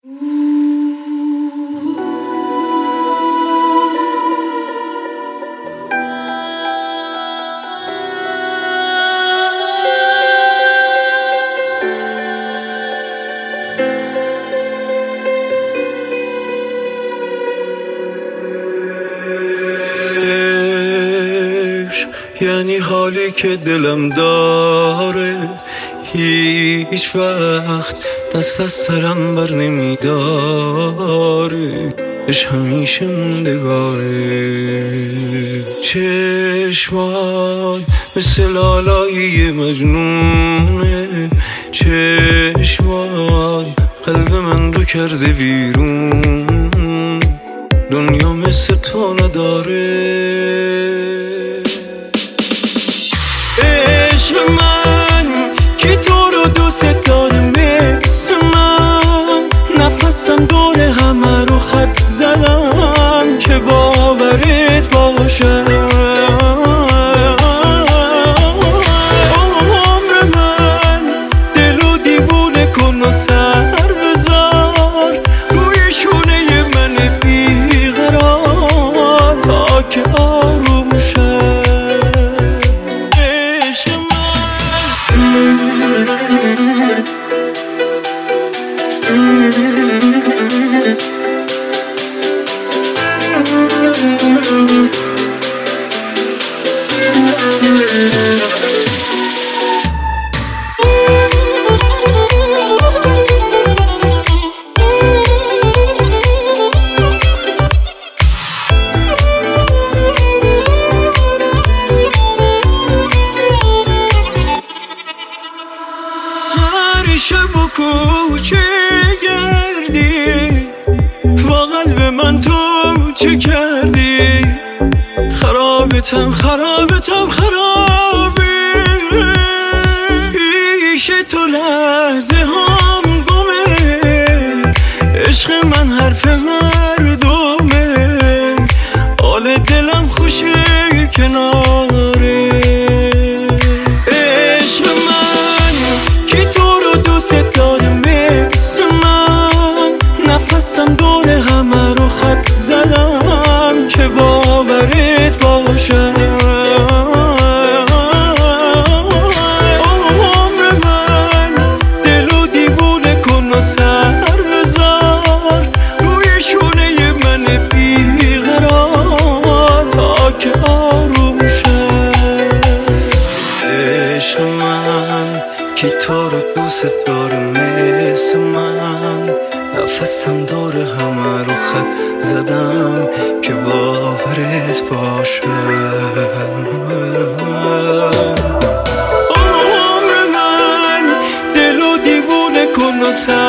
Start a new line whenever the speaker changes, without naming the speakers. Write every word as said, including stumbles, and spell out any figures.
یعنی حالی که دلم داره هیچ وقت دست از سرم بر نمیداره، اش همیشه موندگاره. چشمات مثل لالایی مجنونه، چشمات قلب من رو کرده ویرون، دنیا مثل تو نداره. عشق من که تو رو دوست داره مثل من، نفسم دور همه رو خط زدم که باورت باشه. عمر من دلو دیوونه کن و سر بذار روی شونه من بیقرار تا که آروم شه. هر شب و کوچه گردی با قلب من تو چه کردی؟ خرابتم خرابتم خرابی، پیش تو لحظه هم گمه، عشق من حرف مردمه، حال دلم خوشه کناره. عشق من که تو رو دوست داره مثل من، نفسم دور همه رو خط زدم که باورت باشه. عمر من دلو دیوونه کن و سر بذار روی شونه من بیقرار تا که آروم شه. عشق من که تو رو دوست داره مثل من، نفسم دور همه رو خط زدم که باورت باشه. عمر من دلو دیوونه کن و سر